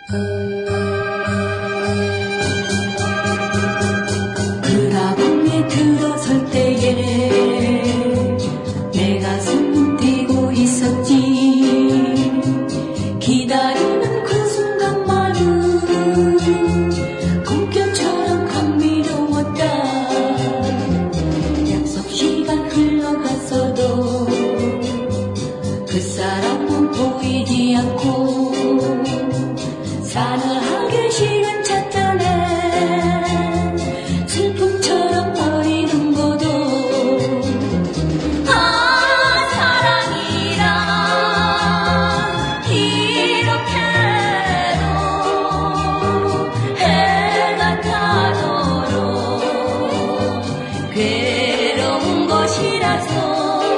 그라방에 들어설 때에 내 가슴 뛰고 있었지. 기다리는 그 순간만은 꿈결처럼 감미로웠다. 약속 시간 흘러갔어도 그 사람은 보이지 않고 사나하게 시간 찾자네. 슬픔처럼 버리는 것도 사랑이란 이렇게도 해가 타도록 괴로운 것이라서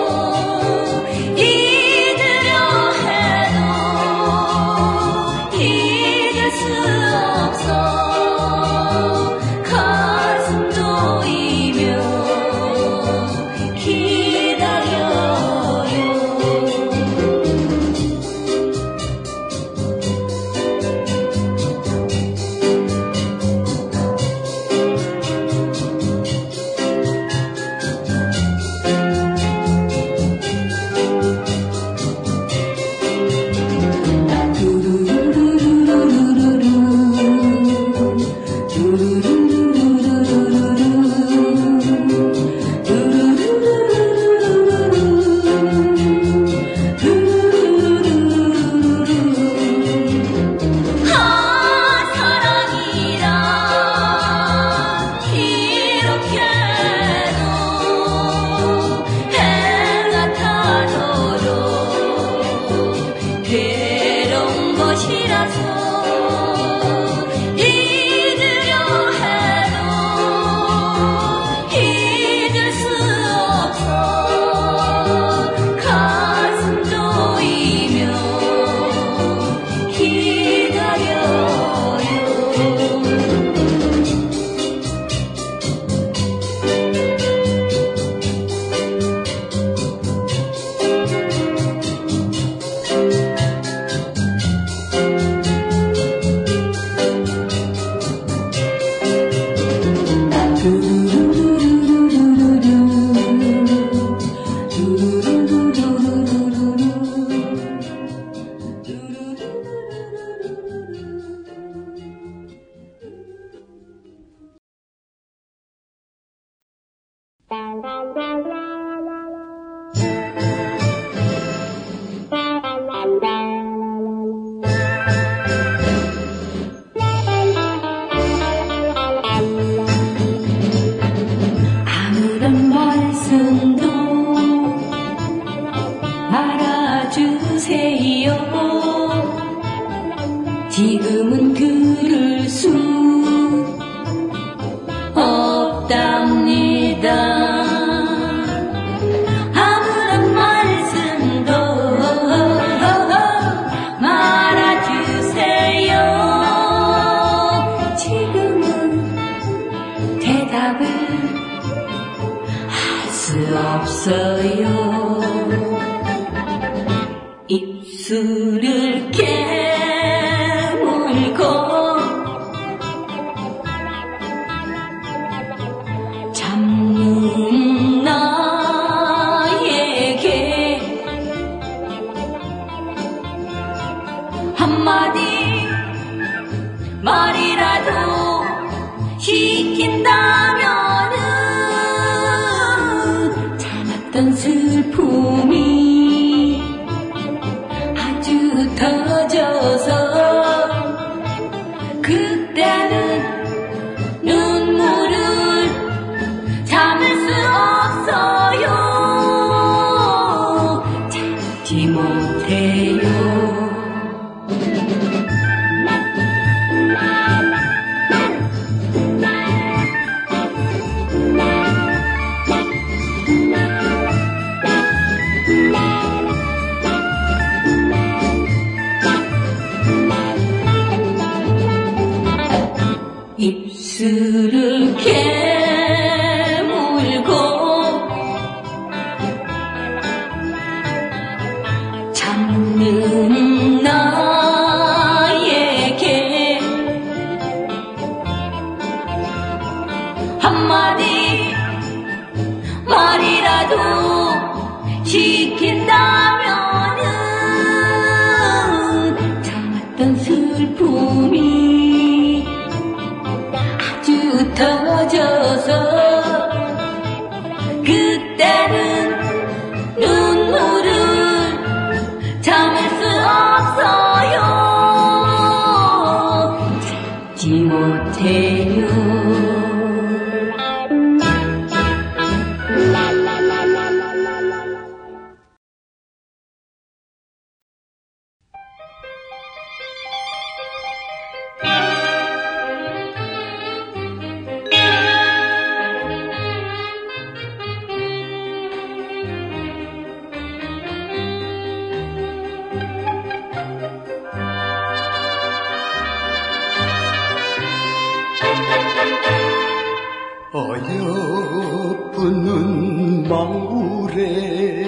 아무런 말씀도 말아주세요. 지금은 그럴 수 없답니다. 아무런 말씀도 말아주세요. 지금은 대답을 할 수 없어요. 입술을 깨물고 참는 나에게 한마디 말이라도 시킨다면은 참았던 슬픔이 아주 터져서 그때는 눈물을 참을 수 없어요. 참지 못해요. 입술을 깨물고 참는 나에게 멈춰서 그때는 눈물을 참을 수 없어요. 참지 못해요. 어여쁜 망울에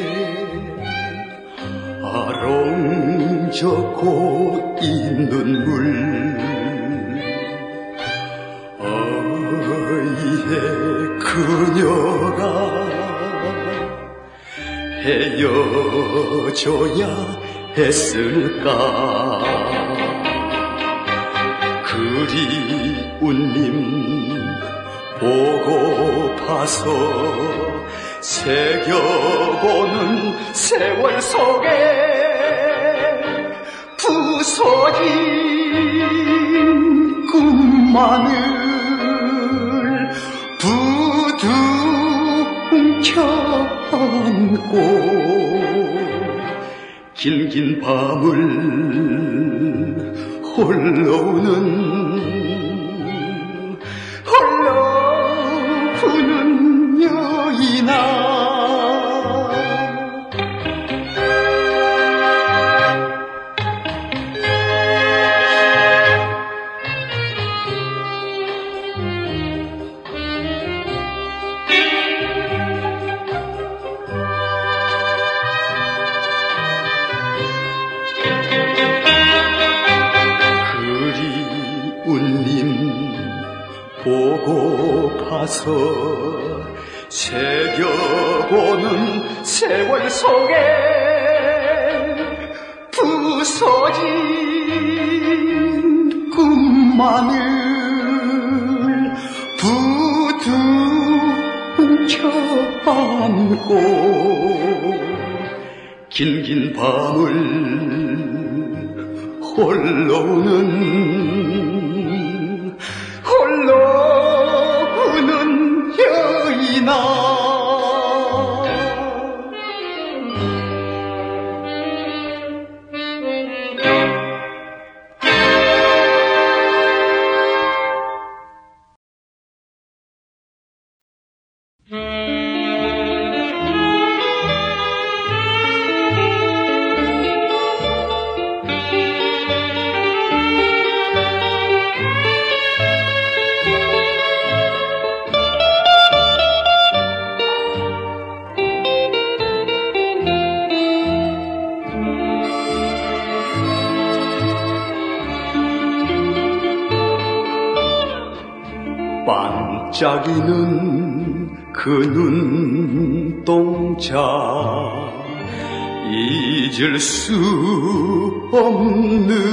아롱져고 있는 물 어이해 그녀가 헤어져야 했을까 그리운 님 보고파서 새겨보는 세월 속에 부서진 꿈만을 부둥켜 안고 길긴 밤을 홀로 부는 여인아 그리운 님 보고파서 새겨보는 세월 속에 부서진 꿈만을 부둥켜 안고 길긴 밤을 홀로 우는 여인아 반짝이는 그 눈동자 잊을 수 없는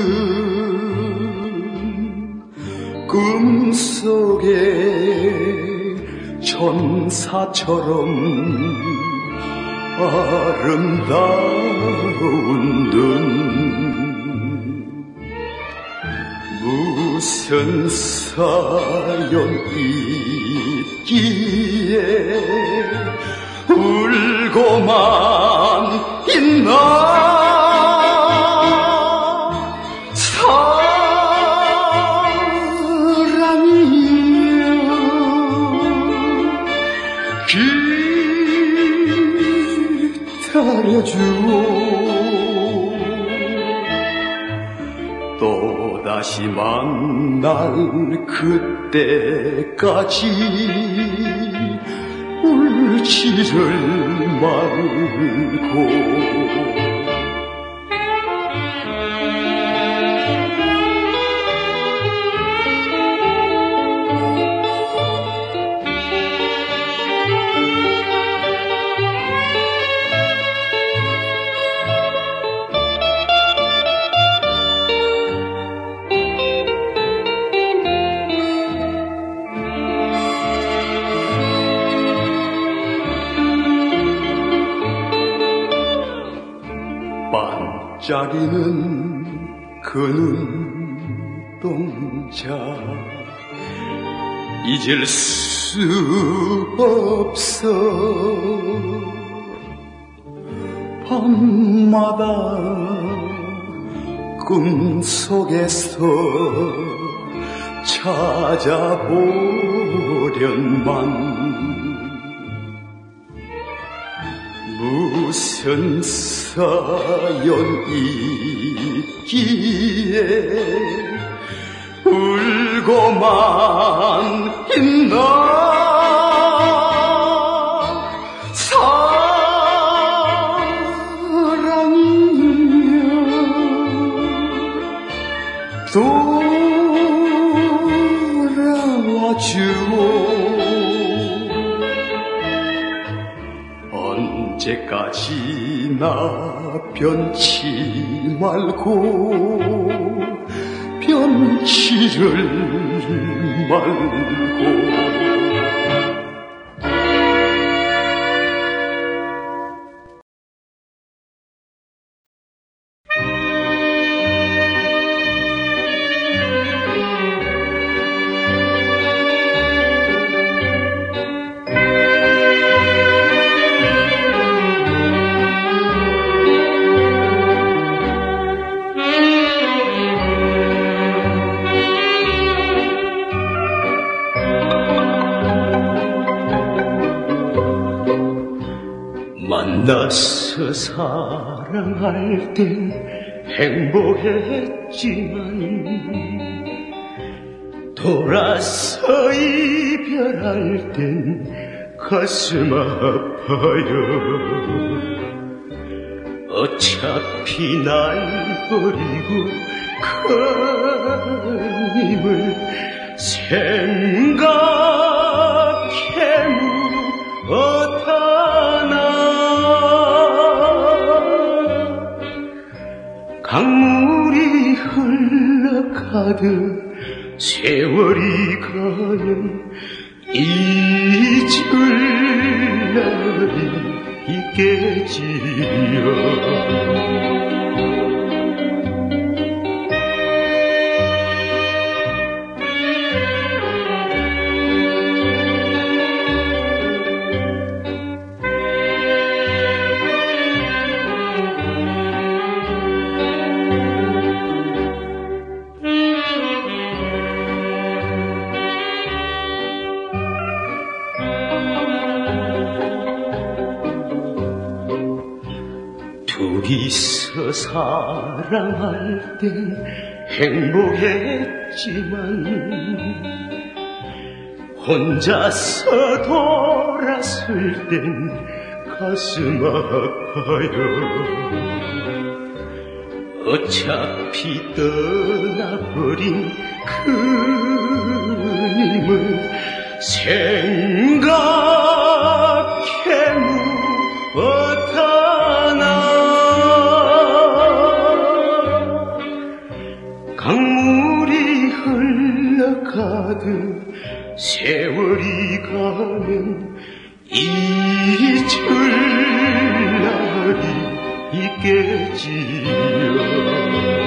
꿈속의 천사처럼 아름다운 눈 무슨 사연 있기에 울고만 있나 사랑이여 기다려주오 또다시 만날 그때까지 울지를 말고 기다리는 그 눈동자 잊을 수 없어. 밤마다 꿈속에서 찾아보련만 무슨 사연이기에 울고만 있나. 사랑이여 돌아와 주오. 언제까지나 변치 말고 변치를 말고. 만나서 사랑할 땐 행복했지만 돌아서 이별할 땐 가슴 아파요. 어차피 날 버리고 그님을 생각해 못하나. 강물이 흘러가듯 세월이 가면 잊을 날이 있겠지요. 둘이서 사랑할 땐 행복했지만 혼자서 돌았을 땐 가슴 아파요. 어차피 떠나버린 그님을 생각해 못하나. 강물이 흘러가듯 세월이 가면 잊을 날이 있겠지요.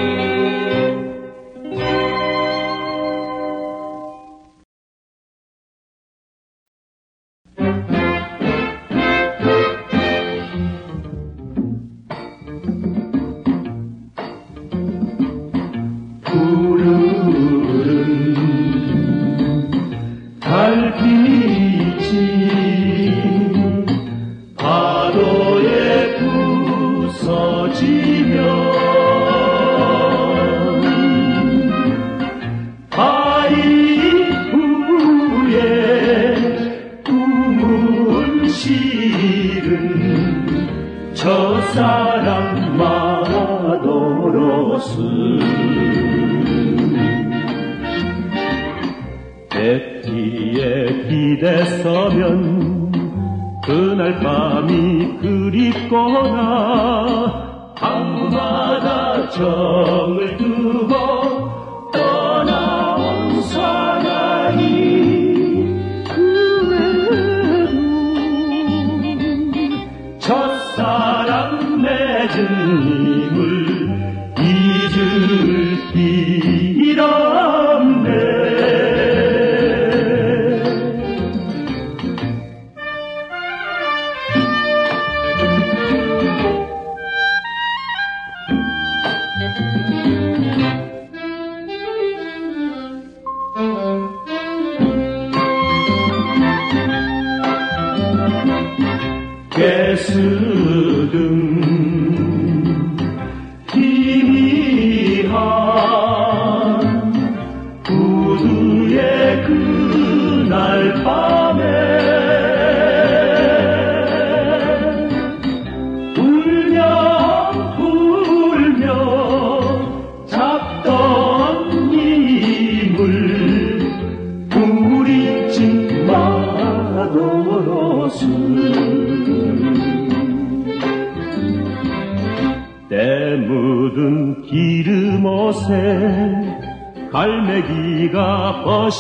배티에 기댔으면 그날 밤이 그립거나 방마다 정을 두고 떠나온 사랑이 그 외로 첫사랑 맺은 힘을 쓰든 희미한 구두의 그날 밤에 울며 잡던 힘을 부리지 마도록 때 묻은 기름옷에 갈매기가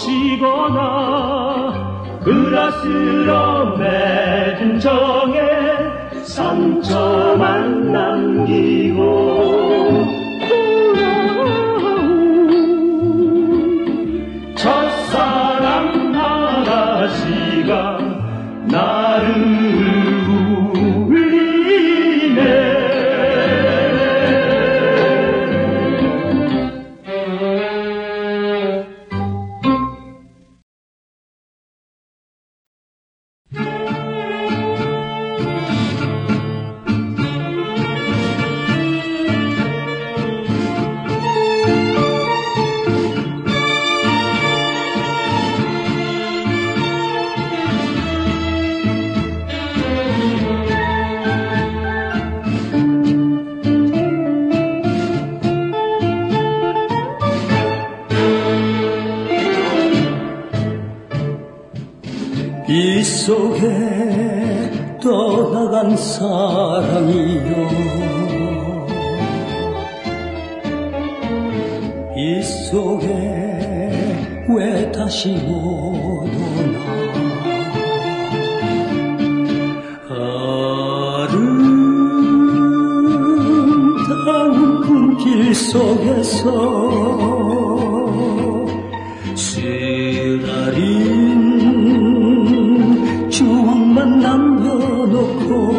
버시거나 그라스로 맺은 정에 상처만 남기고 첫사랑 아가씨가 나를 울리네. 이 속에 떠나간 사랑이요 이 속에 왜 다시 못 오나 아름다운 꿈길 속에서 쓰라린 추억만 남겨놓고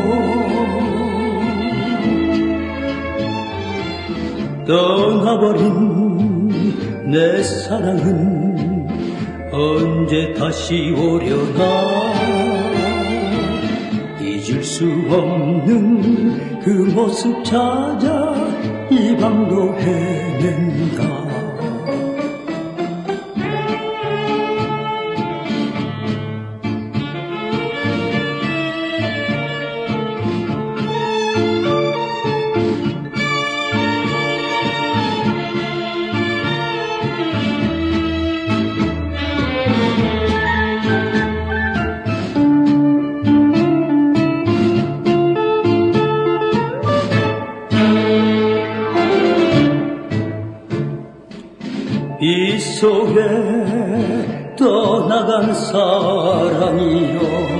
떠나버린 내 사랑은 언제 다시 오려나 잊을 수 없는 그 모습 찾아 이 밤도 헤맨가 이 속에 떠나간 사랑이요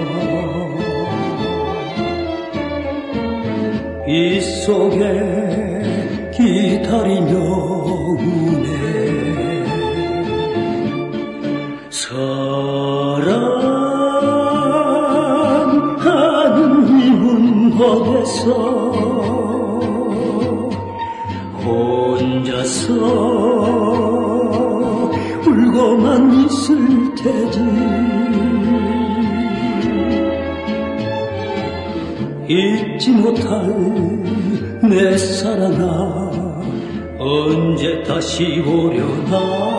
이 속에 기다리며 우네 사랑하는 이 문밖에서 혼자서 울고만 있을 테지 잊지 못할 내 사랑아 언제 다시 오려나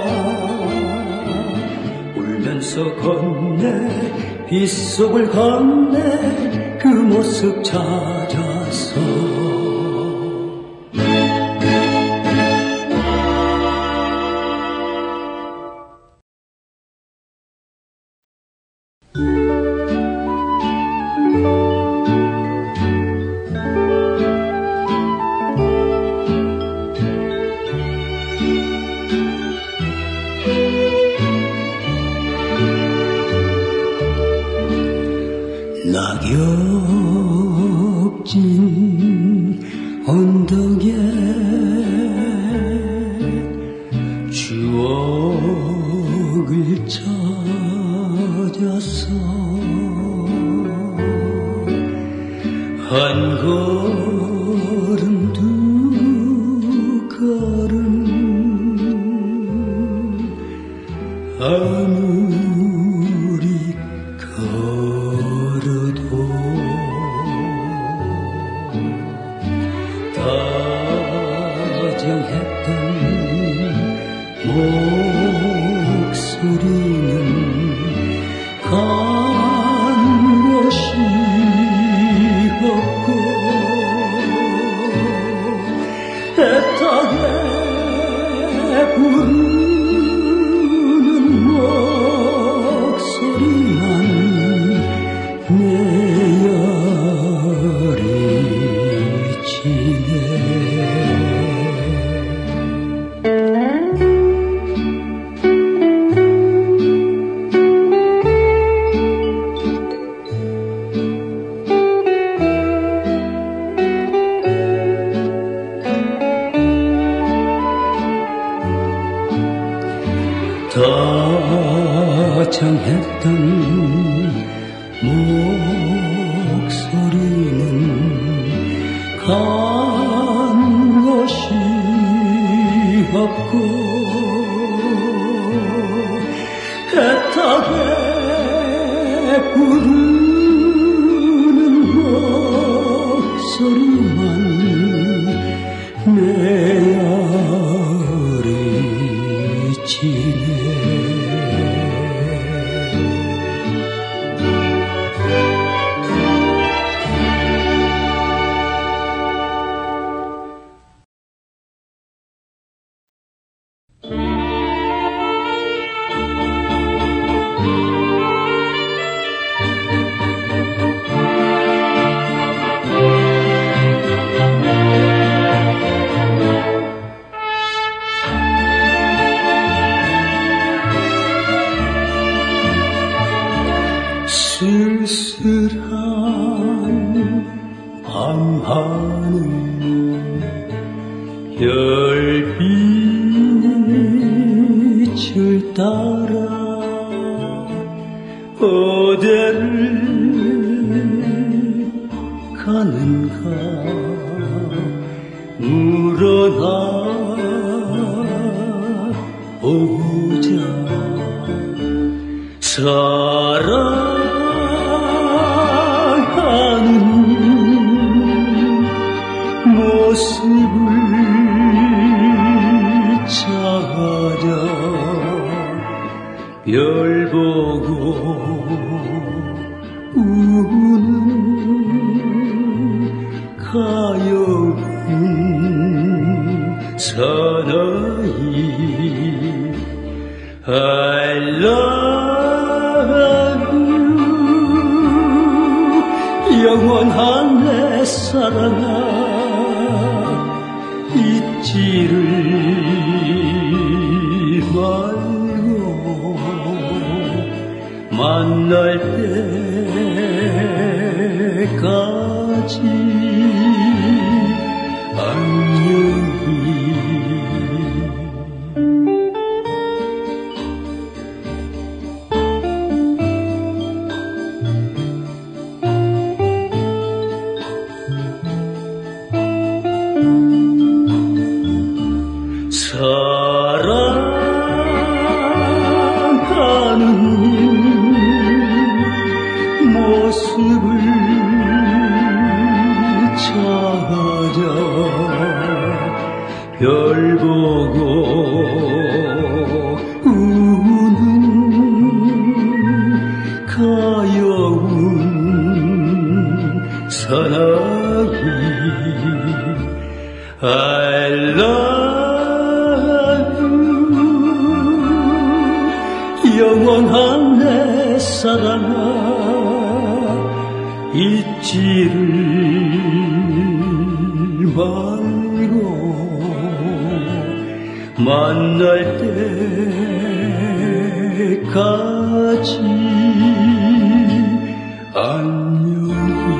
울면서 건네 빗속을 건네 그 모습 찾아서 낙엽진 언덕에 추억을 찾아서 한 걸음 두 걸음 아무리 걸어도 목소리는 간 곳이 없고 애타게 부르는 목소리만 내 열이 지네. 다정했던 목소리는 간 것이 없고 애타게 부르는 목소리만 내 열이 지네. 쓸쓸한 밤하늘 별빛을 따라 어디를 가는가 물어나 보자. 사랑하는 모습을 찾아 별 보고 우는 가여운 사나이 I love you 영원한 내 사랑아 잊지를 말고 만날 때까지 안녕히. 사랑하는 모습을 찾아 별 보고 우는 가여운 사나이 I love you 영원한 내 사랑아 잊지를 말고 만날 때까지 안녕히.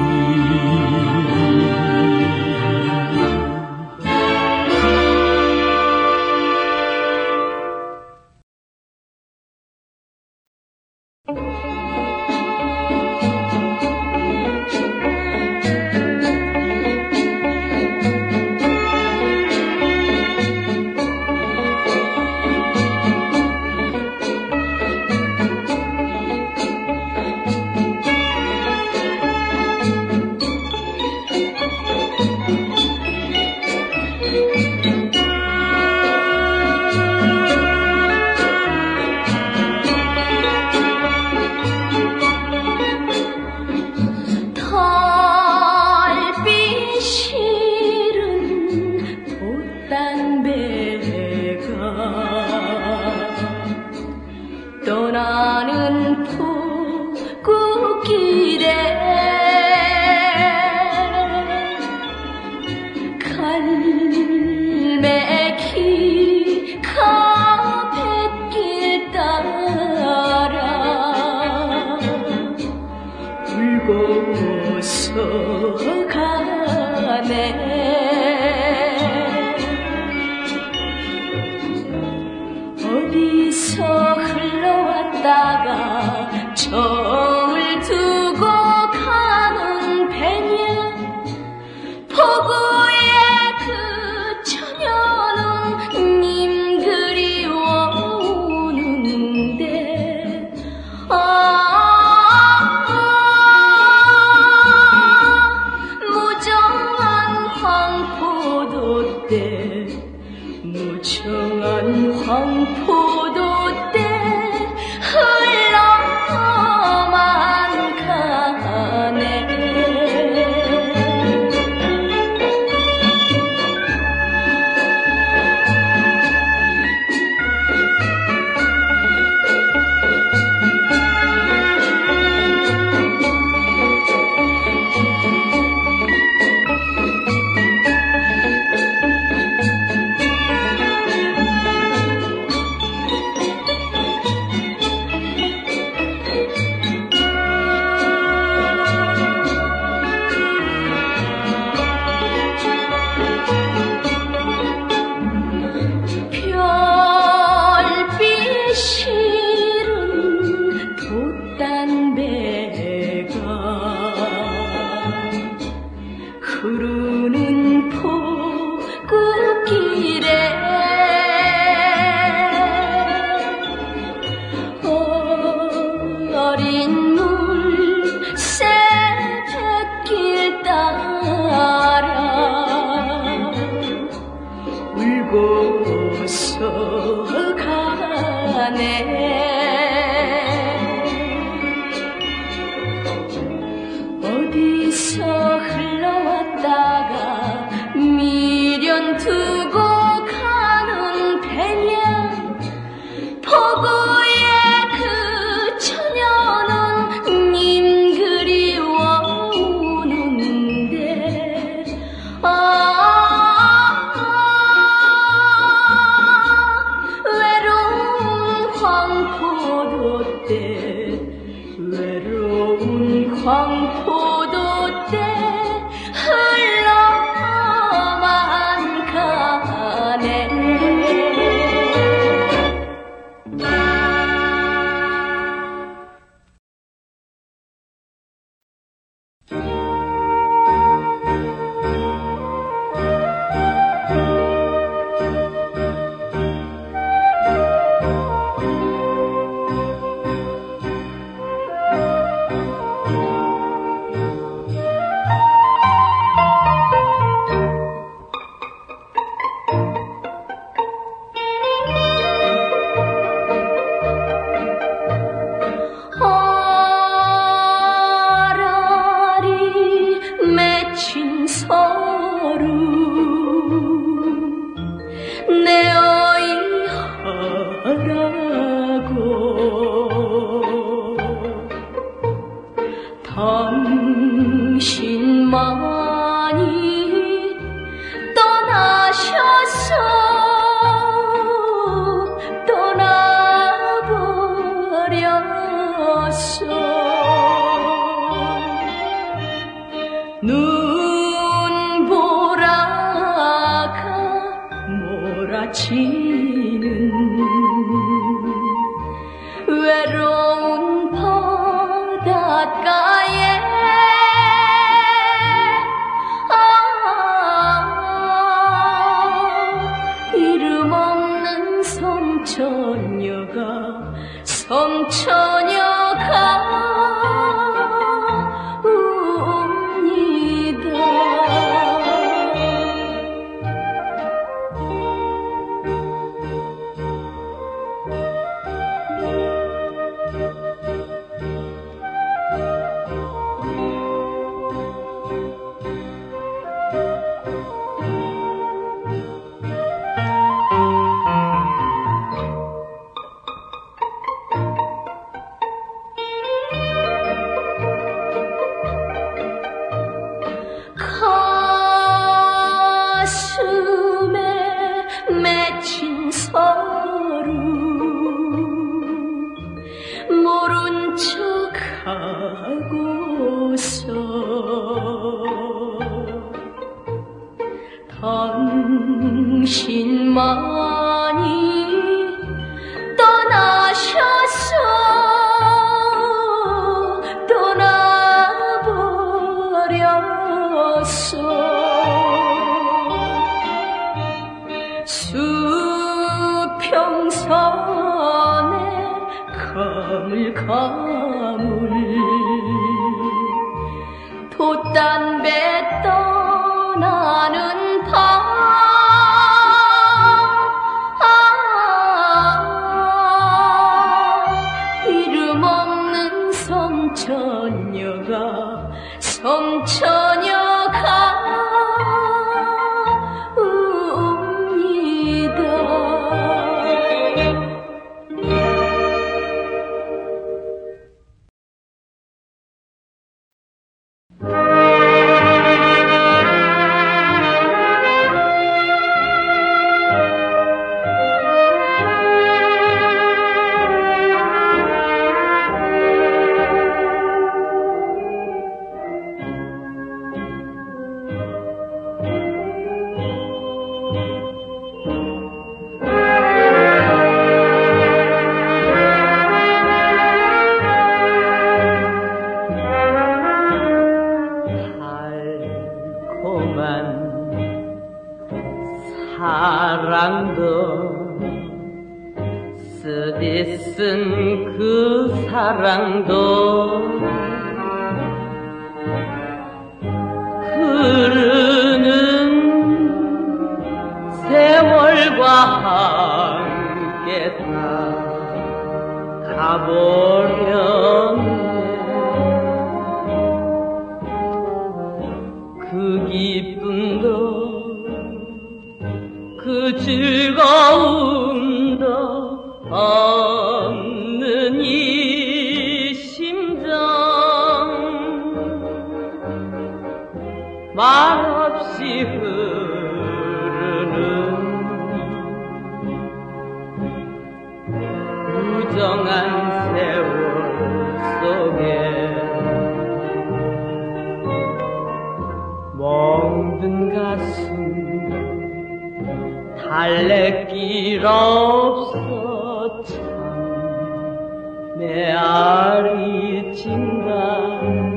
어디서 흘러왔다가 정을 두고 가는 배냐 포구의 그 처녀는 님 그리워오는데 무정한 황포도 때 무정한 황포도 때 흘러만 가네. 흐르는 포구길에 어린 물 새벽길 따라 울고서 가네. 어디서 흘러왔다가 미련 두고 가는 배냐 포구의 그 처녀는 님 그리워오는데 외로운 황포도 때 외로운 황포도 때 흘러만 가네. 내 어이 하라고 당신만이 떠나셔서 떠나버렸어. 눈보라가 몰아치는 외로운 바닷가에 이름 없는 섬처녀가 가슴에 맺힌 서루 모른 척하고서 당신만이 떠나 전에 가물가물 돛담배 떠나는 밤 이름 없는 섬처녀가 사랑도 쓰디쓴 그 사랑도 흐르는 세월과 함께 다 가버렸네. 그 기쁨도 그 즐거움도 없는 이 심정 말없이 흐르는 무정한 세월 속에 멍든 가슴 달래길 없어 참 메아리 진다.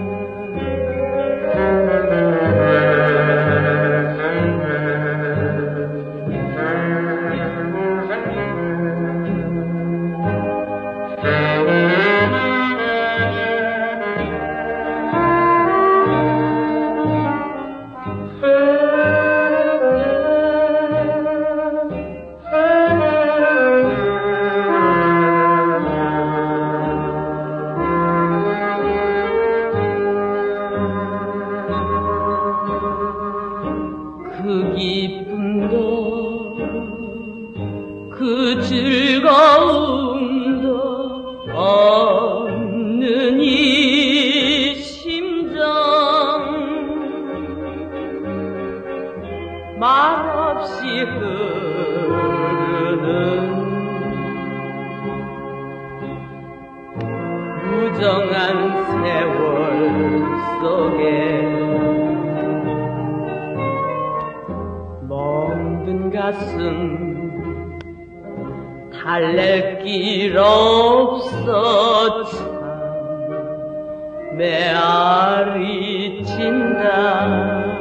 그 기쁨도 그 즐거움도 없는 이 심정 말없이 흐르는 무정한 세월 속에 멍든 가슴 달랠 길 없어 참 메아리 친다.